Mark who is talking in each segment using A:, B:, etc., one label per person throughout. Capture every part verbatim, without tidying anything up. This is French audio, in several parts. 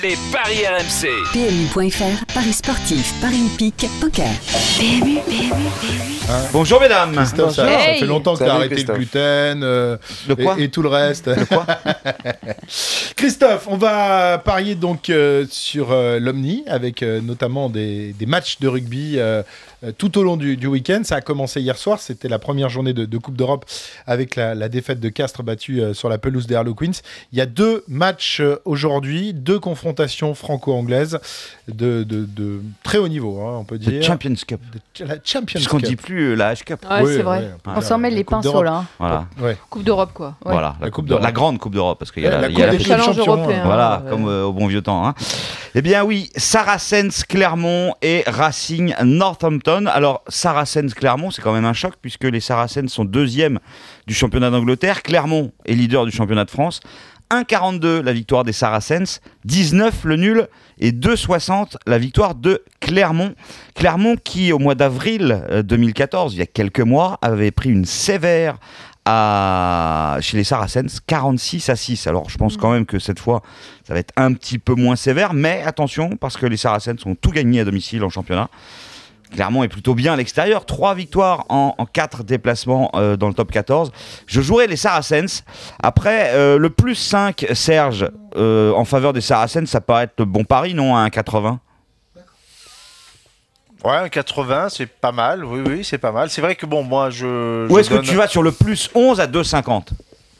A: les paris R M C.
B: P M U point F R, paris sportifs, paris hippiques, poker. P M U, P M U, P M U.
C: Hein Bonjour mesdames.
D: Christophe, ça,
C: hey.
D: ça fait longtemps que tu as arrêté Christophe. le gluten euh,
C: le quoi
D: et, et tout le reste.
C: Le quoi
D: Christophe, on va parier donc euh, sur euh, l'Omni avec euh, notamment des, des matchs de rugby euh, euh, tout au long du, du week-end. Ça a commencé hier soir, c'était la première journée de, de Coupe d'Europe avec la, la défaite de Castres battue euh, sur la pelouse des Harlequins. Il y a deux matchs euh, aujourd'hui, deux confrontations franco-anglaises de, de, de très haut niveau, hein, on peut dire.
C: The Champions Cup.
D: De, la Champions
C: Puisqu'on
D: Cup.
C: dit plus la H Cup.
E: Ouais,
D: oui,
E: c'est vrai.
D: Ouais,
E: on s'en met les pinceaux là. Hein.
C: Voilà.
D: Ouais.
E: Coupe d'Europe quoi. Ouais.
C: Voilà, la,
D: la,
C: coupe
D: coupe
C: la grande Coupe d'Europe parce qu'il y a
D: ouais,
C: la,
D: la,
C: il y a
D: coupe
C: la
D: des
E: challenge européen.
C: Voilà,
E: ouais.
C: comme euh, au bon vieux temps. Hein. Eh bien oui, Saracens Clermont et Racing Northampton. Alors Saracens Clermont, c'est quand même un choc puisque les Saracens sont deuxième du championnat d'Angleterre. Clermont est leader du championnat de France. un virgule quarante-deux la victoire des Saracens, dix-neuf le nul et deux virgule soixante la victoire de Clermont. Clermont qui au mois d'avril deux mille quatorze, il y a quelques mois, avait pris une sévère à... chez les Saracens, quarante-six à six. Alors je pense quand même que cette fois ça va être un petit peu moins sévère, mais attention parce que les Saracens ont tout gagné à domicile en championnat. Clermont est plutôt bien à l'extérieur. Trois victoires en, en quatre déplacements euh, dans le top quatorze. Je jouerai les Saracens. Après, euh, le plus cinq, Serge, euh, en faveur des Saracens, ça paraît être le bon pari, non, à un quatre-vingts?
F: Ouais, un quatre-vingts, c'est pas mal. Oui, oui, c'est pas mal. C'est vrai que bon, moi, je...
C: Ou
F: je
C: est-ce
F: donne...
C: que tu vas sur le plus onze à deux virgule cinquante?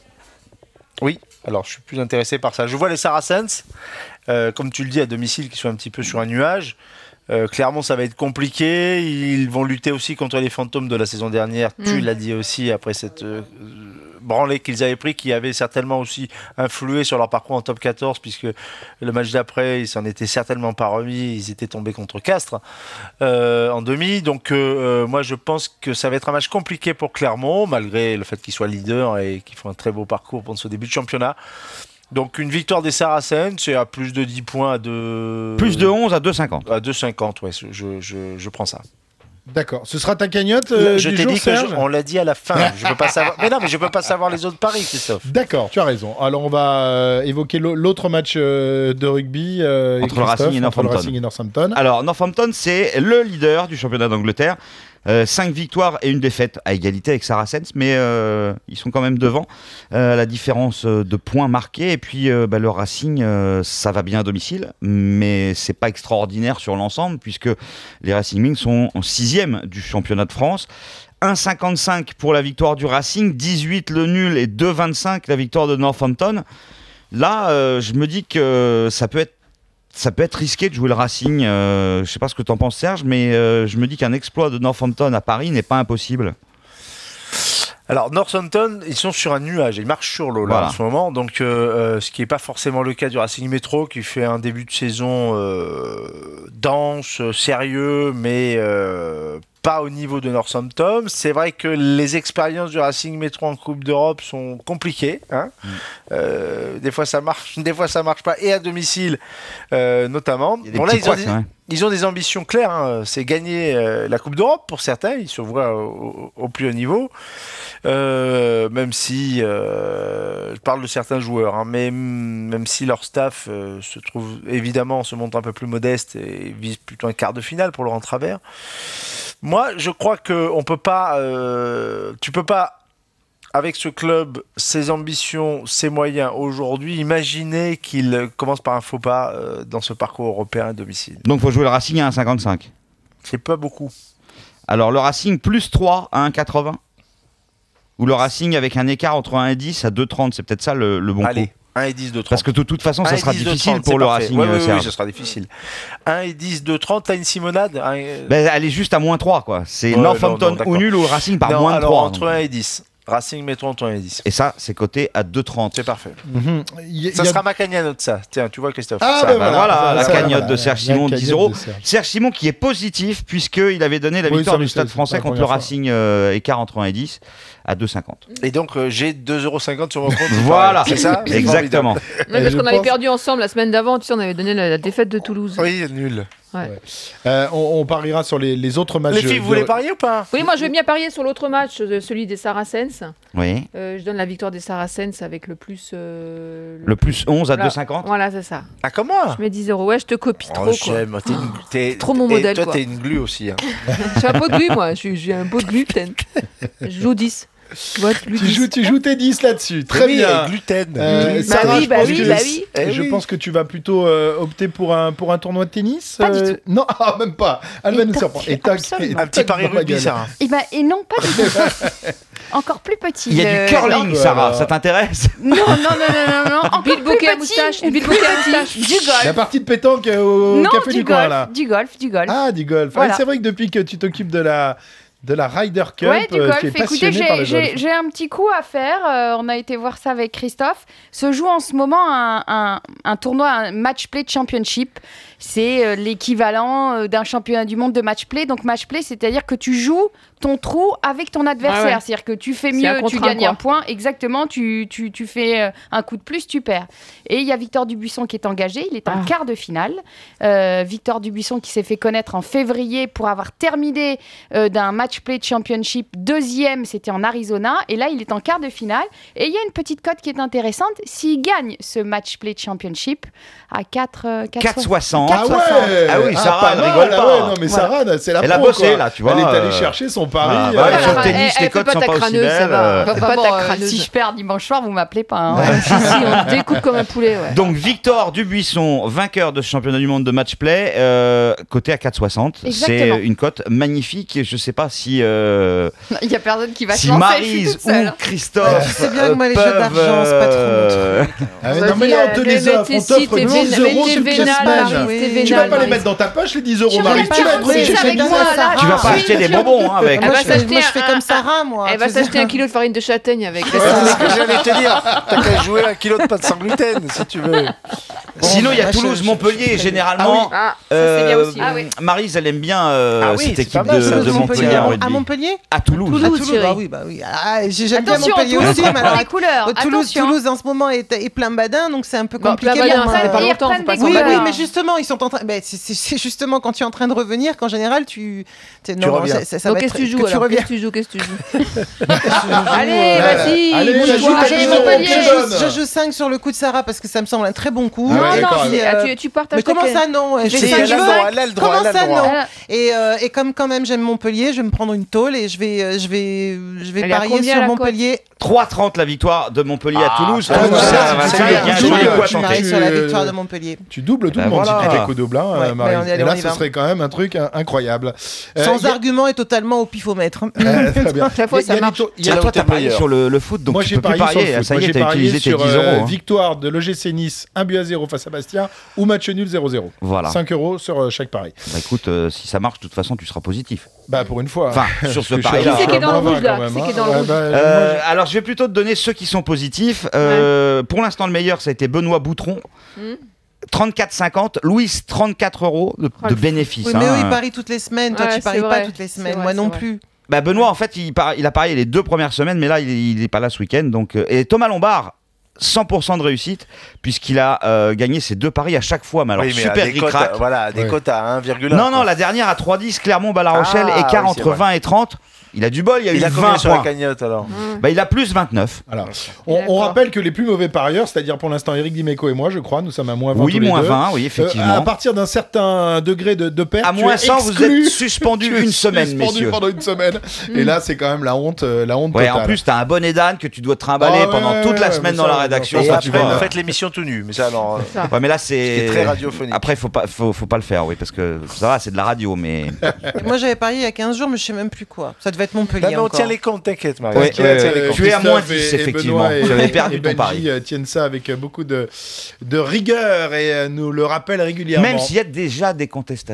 F: Oui, alors je suis plus intéressé par ça. Je vois les Saracens, euh, comme tu le dis, à domicile, qui sont un petit peu sur un nuage. Euh, clairement, ça va être compliqué. Ils vont lutter aussi contre les fantômes de la saison dernière. Mmh. Tu l'as dit aussi après cette euh, branlée qu'ils avaient pris, qui avait certainement aussi influé sur leur parcours en top quatorze, puisque le match d'après, ils s'en étaient certainement pas remis. Ils étaient tombés contre Castres euh, en demi. Donc, euh, moi, je pense que ça va être un match compliqué pour Clermont, malgré le fait qu'ils soient leaders et qu'ils font un très beau parcours pour ce début de championnat. Donc une victoire des Saracens, c'est à plus de dix points à deux...
C: Plus de onze à deux virgule cinquante.
F: À deux virgule cinquante, ouais, je, je, je prends ça.
D: D'accord. Ce sera ta cagnotte euh,
F: Je
D: du
F: t'ai
D: jour,
F: dit
D: Serge
F: qu'on l'a dit à la fin. Je peux pas savoir... Mais non, mais je peux pas savoir les autres paris, Christophe.
D: D'accord, tu as raison. Alors on va euh, évoquer l'autre match euh, de rugby euh,
C: entre, le Racing et
D: entre le Racing et Northampton.
C: Alors Northampton, c'est le leader du championnat d'Angleterre. Euh, cinq victoires et une défaite à égalité avec Saracens, mais euh, ils sont quand même devant. Euh, la différence de points marqués, et puis euh, bah, le Racing, euh, ça va bien à domicile, mais c'est pas extraordinaire sur l'ensemble, puisque les Racing sont en sixième du championnat de France. un virgule cinquante-cinq pour la victoire du Racing, dix-huit le nul et deux virgule vingt-cinq la victoire de Northampton. Là, euh, je me dis que ça peut être Ça peut être risqué de jouer le Racing. Euh, je ne sais pas ce que tu en penses, Serge, mais euh, je me dis qu'un exploit de Northampton à Paris n'est pas impossible.
F: Alors, Northampton, ils sont sur un nuage. Ils marchent sur l'eau là voilà. en ce moment. Donc, euh, euh, ce qui n'est pas forcément le cas du Racing Métro, qui fait un début de saison euh, dense, sérieux, mais euh, pas au niveau de Northampton. C'est vrai que les expériences du Racing Métro en Coupe d'Europe sont compliquées. Hein mmh. euh, des fois ça marche, des fois ça marche pas, et à domicile euh, notamment. Bon là ils ont, des, ouais. ils ont des ambitions claires. Hein. C'est gagner euh, la Coupe d'Europe pour certains. Ils se voient au, au, au plus haut niveau. Euh, même si euh, je parle de certains joueurs, hein, mais même si leur staff euh, se trouve évidemment se montre un peu plus modeste et vise plutôt un quart de finale pour le rendre travers. Moi, je crois que on peut pas, euh, tu peux pas, avec ce club, ses ambitions, ses moyens aujourd'hui, imaginer qu'il commence par un faux pas euh, dans ce parcours européen à domicile.
C: Donc, il faut jouer le Racing à un virgule cinquante-cinq.
F: C'est pas beaucoup.
C: Alors, le Racing plus trois à un virgule quatre-vingts. Ou le Racing avec un écart entre un et dix à deux virgule trente. C'est peut-être ça le, le bon
F: Allez.
C: coup.
F: un et dix, deux trente.
C: Parce que de toute façon, ça sera difficile
F: trente,
C: pour le
F: parfait.
C: Racing.
F: Oui, oui,
C: oui,
F: oui, ça sera difficile. un et dix, deux trente, t'as une Simonade un...
C: ben, elle est juste à moins trois, quoi. C'est
F: ouais,
C: Northampton ou nul ou le Racing par
F: non,
C: moins de
F: alors,
C: trois.
F: Entre donc. un et dix. Racing Métro entre un et dix.
C: Et ça, c'est coté à deux virgule trente.
F: C'est parfait.
D: Mm-hmm. Y a,
F: ça
D: y a...
F: sera ma cagnotte, ça. Tiens, tu vois, Christophe.
D: Ah,
F: ça,
D: ben
C: bah
D: voilà,
C: voilà, la
D: ça,
C: cagnotte
D: ça,
C: de Serge Simon, dix euros. Serge. Serge Simon qui est positif, puisqu'il avait donné la
D: oui,
C: victoire
D: ça,
C: du Stade français contre le Racing euh, écart entre un et dix à deux virgule cinquante.
F: Et donc, euh, j'ai deux euros cinquante sur mon compte.
C: Voilà,
F: c'est ça?
C: Exactement.
E: Ouais, parce qu'on pense... avait perdu ensemble la semaine d'avant, tu sais, on avait donné la, la défaite de Toulouse.
F: Oui, nul.
E: Ouais.
D: Ouais. Euh, on, on pariera sur les, les autres matchs.
F: Les filles, vous voulez parier ou pas?
E: Oui, moi je vais bien parier sur l'autre match, celui des Saracens.
C: Oui.
E: Euh, je donne la victoire des Saracens avec le plus. Euh,
C: Le plus onze à
E: voilà.
C: deux cinquante.
E: Voilà, c'est ça.
F: Ah, comment?
E: Je mets dix euros. Ouais, je te copie
F: Oh,
E: trop. Quoi.
F: j'aime. T'es une- t'es-
E: Trop mon
F: et
E: modèle,
F: Toi,
E: quoi.
F: t'es une glu aussi. Hein.
E: J'ai un pot de glu, moi. J'ai j'ai un pot de glu, peut-être. Je joue dix. Ouais, glu
D: Tu
E: dix.
D: joues, tu joues tes dix là-dessus. Très
F: Oui,
D: bien.
F: et gluten.
D: Euh,
E: Bah
D: Sarah,
E: oui,
D: je
E: bah
D: pense
E: oui,
D: que-
E: bah oui.
F: Eh
D: je
F: oui.
D: pense que tu vas plutôt euh, opter pour un, pour un tournoi de tennis.
E: Pas du
D: euh,
E: tout.
D: Non, ah, même pas. Elle va
A: Et
D: nous
A: toc,
D: surprendre. Et toc,
A: absolument.
D: et
F: Un petit
D: toc
F: pari
D: dans la
F: rugby,
D: gueule.
F: Sarah.
A: Et, ben, et non, pas du tout. Encore plus petit.
C: Il y a
A: le-
C: du curling,
D: non,
C: Sarah,
D: voilà.
C: ça t'intéresse?
A: Non, non, non, non, non, non. Encore
E: Bill
A: plus
E: bouquet à
A: petit.
E: moustache. Du Bill
A: Plus
E: bouquet à
A: petit.
E: moustache.
A: Du golf.
D: La partie de pétanque euh, au
A: non,
D: café
A: du,
D: du,
A: golf,
D: coin là.
A: du golf, du golf.
D: Ah, du golf.
A: Voilà.
D: Ah, c'est vrai que depuis que tu t'occupes de la, de la Ryder Cup,
A: Ouais, du
D: euh,
A: golf.
D: tu es
A: Écoutez,
D: passionné par
A: j'ai-
D: le
A: j'ai
D: golf.
A: j'ai un petit coup à faire. Euh, on a été voir ça avec Christophe. Se joue en ce moment un, un, un tournoi, un match play championship. C'est euh, l'équivalent euh, d'un championnat du monde de match play. Donc match play, c'est-à-dire que tu joues ton trou avec ton adversaire.
E: Ah ouais.
A: C'est-à-dire que tu fais
E: C'est un
A: mieux,
E: contre
A: tu
E: un,
A: gagnes
E: quoi.
A: un point. Exactement, tu, tu, tu fais euh, un coup de plus, tu perds. Et il y a Victor Dubuisson qui est engagé. Il est en
E: Ah.
A: quart de finale. Euh, Victor Dubuisson qui s'est fait connaître en février pour avoir terminé euh, d'un match play championship deuxième, c'était en Arizona. Et là, il est en quart de finale. Et il y a une petite cote qui est intéressante. S'il gagne ce match play championship à quatre, euh,
C: quatre soixante.
D: Ah ouais.
C: Ah oui, Sarah,
D: pas
C: elle
D: mal,
C: rigole
D: ah
C: pas.
D: ouais, non, mais
E: Ouais.
D: Sarah, c'est la
C: Elle a
D: pro,
C: bossé,
D: quoi.
C: là, tu vois,
D: Elle est allée
C: euh,
D: chercher son pari.
C: voilà,
D: euh,
C: voilà,
D: euh,
C: sur le
E: elle-
C: tennis,
E: elle
C: les
E: fait
C: cotes
E: pas
C: sont
E: ta
C: pas aussi
E: crâneuse, ça
C: belles.
E: va.
C: euh.
E: Pas
A: Enfin,
E: ta
A: bon, euh,
E: crâneuse.
A: si je perds dimanche soir, vous m'appelez pas. hein.
E: Si, si, on te découpe comme un poulet, ouais.
C: Donc Victor Dubuisson, vainqueur de ce championnat du monde de match play, euh, coté à quatre soixante. C'est
A: Exactement.
C: une cote magnifique. Je sais pas si euh,
A: Il y a personne qui va
C: si
A: se lancer. Je suis
C: Maryse
A: toute seule.
C: ou Christophe
G: C'est bien que moi, les jeux
C: peuvent,
G: d'argent, c'est pas trop mon
C: euh,
D: Ah, mais non, mais là, on te
E: Vas-y,
D: les
E: euh,
D: offre. On
E: si,
D: t'offre
E: t'es
D: dix
E: vénal,
D: euros
E: t'es
D: toutes les
E: vénal,
D: semaines.
E: Maryse, t'es
G: Oui.
D: Tu vas
E: vénal,
D: pas les
E: Maryse.
D: mettre dans ta poche, les dix euros,
A: Tu vas
D: Marie.
A: mettre
D: Tu vas
A: un
D: être
A: prix
D: obligé de
A: avec
D: chercher
A: moi,
D: ça.
A: là.
C: tu vas
A: Ah,
C: pas
A: oui,
C: acheter des
A: bien sûr.
C: bonbons hein, avec.
E: Elle
G: Moi,
E: va
G: je fais,
E: s'acheter
G: moi, je
E: un-
G: fais comme Sarah, moi.
E: Elle va
G: Tu sais.
E: s'acheter un kilo de farine de châtaigne avec.
F: C'est ce que j'allais te dire. T'as qu'à jouer un kilo de pâte sans gluten, si tu veux.
C: Sinon, il y a
G: bah, je-
C: Toulouse,
G: je-
C: Montpellier,
G: je-
C: généralement.
E: Ah, ça c'est bien
C: euh,
E: aussi.
A: Ah oui.
C: Maryse, elle aime bien euh,
F: Ah oui,
C: cette
F: c'est
C: équipe
F: pas mal,
C: de,
F: ça,
C: de
F: de
C: Montpellier
G: à,
C: en
G: Mon-
C: rugby.
G: à Montpellier
C: À Toulouse.
E: Toulouse.
G: À Toulouse,
E: Thierry.
G: bah oui, bah oui. Ah, j'ai- j'aime bien
A: Attention,
G: Montpellier
A: Toulouse,
G: aussi, mais
A: prend
G: alors
A: les couleurs.
G: euh, Toulouse,
A: Attention.
G: Toulouse en ce moment est, est plein badin, donc c'est un peu
E: Bon,
G: compliqué.
E: plein
G: pour
E: badin,
G: moi.
E: ça fait pas
A: Ils
E: longtemps, faut
A: reprennent
E: pas
A: des
E: s'en
G: Oui,
A: couleurs.
G: oui,
E: battre.
G: mais justement, ils sont en train. Ben, c'est- c'est c'est justement quand tu es en train de revenir qu'en général, tu. t'es- Non, non,
F: reviens.
G: ça- ça- ça
E: Donc
G: va
E: qu'est-ce
G: être-
E: que tu joues
G: que tu
E: alors
G: reviens.
E: Qu'est-ce que tu joues Qu'est-ce que tu joues
G: Je-
E: Allez,
D: Ouais.
E: vas-y,
D: Allez,
E: bouge-toi.
D: vas-y, t'as
A: Allez,
D: dix euros,
A: Montpellier.
D: tu
G: Je,
D: donnes.
G: je joue cinq sur le coup de Sarah parce que ça me semble un très bon coup.
D: Ah ouais,
G: Et
D: d'accord.
G: puis,
E: Ah,
G: euh,
E: tu, tu partages
G: mais comment
E: ta-
G: ça non
E: J'ai
G: J'ai
F: Si,
E: cinq
G: cinq
F: elle a le
G: jeux.
F: droit, elle a le droit,
G: Comment
F: elle a le
G: ça
F: droit.
G: non
A: Voilà.
G: et, euh, et comme quand même j'aime Montpellier, je vais me prendre une tôle et je vais, euh, je vais, je vais
E: Elle est à
G: parier
E: combien,
G: sur
E: la
G: Montpellier.
C: trois trente la victoire de Montpellier à
F: Ah,
C: Toulouse.
F: ah,
C: Toulouse,
D: ouais,
C: c'est
D: c'est
C: à vingt-cinq,
F: bien.
C: il y a un
D: Tu-
C: joli
D: tu-
C: coup à
D: tu-
C: tenter.
G: Pareil sur la
D: tu-
G: victoire de Montpellier.
D: Tu doubles tout
C: Ben
D: le monde
C: voilà.
D: si tu fais coup double, hein,
G: Ouais,
D: euh, Marie.
G: ben on y allait,
D: Et là,
G: on y
D: ce
G: va.
D: serait quand même un truc hein, incroyable. Euh,
G: Sans
D: y a-
G: argument et totalement au pifomètre.
D: Euh, très bien.
E: Chaque fois,
D: Il y a- il y
E: ça
D: a
E: marche.
D: des to- il y
F: C'est
D: a-
F: là
C: Toi,
F: où t'es
C: t'as parié
F: meilleur.
C: sur le, le foot, donc
D: Moi
C: tu
D: j'ai
C: peux plus
D: parié sur
C: parier.
D: le foot.
C: Ça y
D: Moi,
C: est,
D: j'ai
C: t'as
D: parié
C: utilisé tes
D: sur
C: dix
D: euh,
C: euros. hein.
D: victoire de l'O G C Nice un but à zéro face à Bastia ou match nul zéro zéro.
C: Voilà.
D: cinq euros sur euh, chaque pari.
C: Bah écoute, euh, si ça marche, de toute façon, tu seras positif.
D: Bah pour une fois.
C: Enfin, sur
D: Parce
C: ce
D: que je suis
C: pari-là.
D: à-
E: Qui c'est qui est dans le
D: moins
E: rouge,
D: vingt
E: là
D: quand même,
E: Qui c'est qui est
D: hein.
E: dans le
D: Ouais,
E: rouge
D: bah,
C: Euh,
D: moi,
C: alors, je vais plutôt te donner ceux qui sont positifs. Euh, Pour l'instant, le meilleur, ça a été Benoît Boutron.
E: Hmm.
C: trente-quatre cinquante. Louis, trente-quatre euros de,
E: Oh,
C: de
E: le
C: bénéfice.
G: Oui, mais
C: hein.
G: eux, ils parient toutes les semaines. Toi,
E: Ouais,
G: tu
E: c'est
G: paries pas
E: vrai.
G: toutes les
E: C'est
G: semaines.
E: vrai,
G: Moi
E: c'est
G: non
E: vrai.
G: plus.
C: Bah, Benoît, en fait, il, par- il a parié les deux premières semaines, mais là, il, il est pas là ce week-end. Donc, euh, et Thomas Lombard, cent pour cent de réussite, puisqu'il a euh, gagné ses deux paris à chaque fois. Mais alors,
F: Oui, mais à
C: super
F: des cotes,
C: ric-rac.
F: voilà, des
D: Ouais.
F: cotes à un virgule un.
C: Non, non,
F: quoi.
C: la dernière à trois dix, Clermont-Bas-La Rochelle,
F: Ah,
C: écart
F: oui,
C: entre
F: c'est vrai.
C: vingt et trente. Il a du bol, il y a
F: Il
C: eu
F: a combien
C: vingt
F: sur la
C: points.
F: cagnotte alors
C: Bah, il a plus vingt-neuf.
D: Alors, on, on
E: D'accord.
D: rappelle que les plus mauvais parieurs, c'est-à-dire pour l'instant Eric Dimeco et moi, je crois, nous sommes à moins vingt
C: Oui,
D: tous les
C: moins
D: deux.
C: vingt, oui,
D: Euh,
C: effectivement.
D: à partir d'un certain degré de, de perte,
C: À
D: tu
C: moins
D: es
C: cent, vous
D: exclu.
C: êtes suspendu
D: Tu es
C: une semaine,
D: suspendu
C: messieurs.
D: pendant une semaine. Et là, c'est quand même la honte, euh, la honte
C: Ouais,
D: totale.
C: en plus, t'as un bonnet d'âne que tu dois te trimballer
D: Ah ouais,
C: pendant toute la
D: ouais,
C: semaine
D: mais
C: dans
D: ça,
C: la
D: non,
C: rédaction.
D: ça,
F: Et
C: ça,
F: après,
C: tu vois.
F: vous faites l'émission tout nu. Mais ça, alors. euh,
C: Ouais, mais là, c'est.
F: C'est très radiophonique.
C: Après, faut pas, faut, faut pas le faire, oui, parce que ça va, c'est de la radio, mais.
G: Et moi, j'avais parié il y a quinze jours, mais je sais même plus quoi. Ça devait être
F: Non,
G: Montpellier.
F: mais on
G: encore.
F: tient les comptes, t'inquiète, Marie.
C: Ouais,
D: Qui,
C: ouais,
D: euh,
C: ouais. Tu es à moins
D: Christophe
C: dix,
D: et- et
C: effectivement.
D: Benoît et-
C: Tu avais perdu
D: et
C: ton
D: Benji,
C: pari.
D: euh, tiennent ça avec euh, beaucoup de, de rigueur et euh, nous le rappellent régulièrement.
C: Même s'il y a déjà des contestations.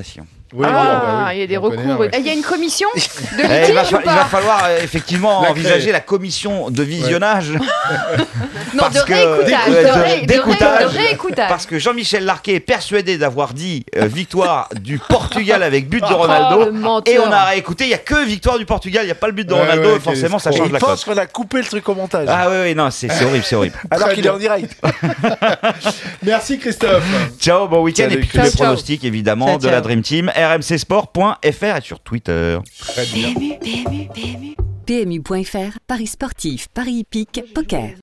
D: Oui,
A: Ah,
D: oui, bah oui,
E: il y a des
D: on connaît,
E: recours.
D: ouais.
A: Il y a une commission de
C: Eh, il, va,
A: litige
C: fa-
A: ou
C: il va
A: pas
C: falloir euh, effectivement
D: La
C: envisager
D: créer.
C: la commission de visionnage.
A: Non,
C: parce
A: de
C: que-
A: réécoutage.
C: d'écoutage.
A: De, ré- de ré-
C: D'écoutage.
A: de réécoutage.
C: Parce que Jean-Michel Larquet est persuadé d'avoir dit euh, victoire du Portugal avec but de
E: Oh,
C: Ronaldo.
E: le menteur.
C: Et on a réécouté, il n'y a que victoire du Portugal, il n'y a pas le but de
D: Ouais,
C: Ronaldo,
D: ouais,
C: forcément ça
D: quel
C: change
F: Il
C: la
F: pense
C: cote.
F: qu'on a coupé le truc au montage.
C: Ah oui, oui, non, c'est c'est horrible, c'est horrible.
F: alors
D: Très
F: qu'il
D: bien.
F: est en direct.
D: Merci Christophe.
C: Ciao, bon week-end
F: Salut,
C: et puis tous
E: ciao,
C: les
E: ciao.
C: pronostics évidemment
G: Ciao,
C: de la
G: ciao.
C: Dream Team, r m c sport point f r et sur Twitter.
D: Très bien.
B: P M U, P M U, P M U. P M U point F R, Paris sportif, Paris hippique, poker.